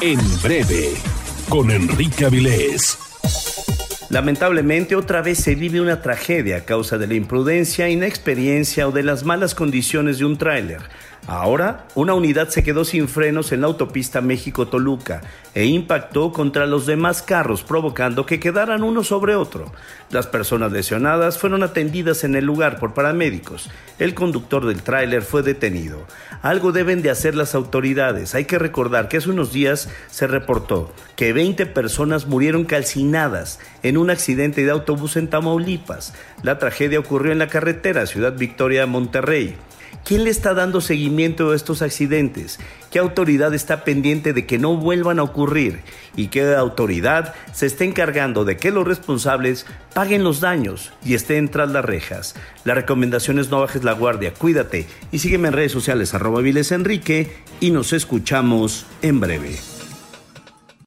En breve, con Enrique Avilés. Lamentablemente, otra vez se vive una tragedia a causa de la imprudencia, inexperiencia o de las malas condiciones de un tráiler. Ahora, una unidad se quedó sin frenos en la autopista México-Toluca e impactó contra los demás carros, provocando que quedaran uno sobre otro. Las personas lesionadas fueron atendidas en el lugar por paramédicos. El conductor del tráiler fue detenido. Algo deben de hacer las autoridades. Hay que recordar que hace unos días se reportó que 20 personas murieron calcinadas en un accidente de autobús en Tamaulipas. La tragedia ocurrió en la carretera Ciudad Victoria-Monterrey. ¿Quién le está dando seguimiento a estos accidentes? ¿Qué autoridad está pendiente de que no vuelvan a ocurrir? ¿Y qué autoridad se está encargando de que los responsables paguen los daños y estén tras las rejas? La recomendación es no bajes la guardia, cuídate y sígueme en redes sociales @vilesenrique y nos escuchamos en breve.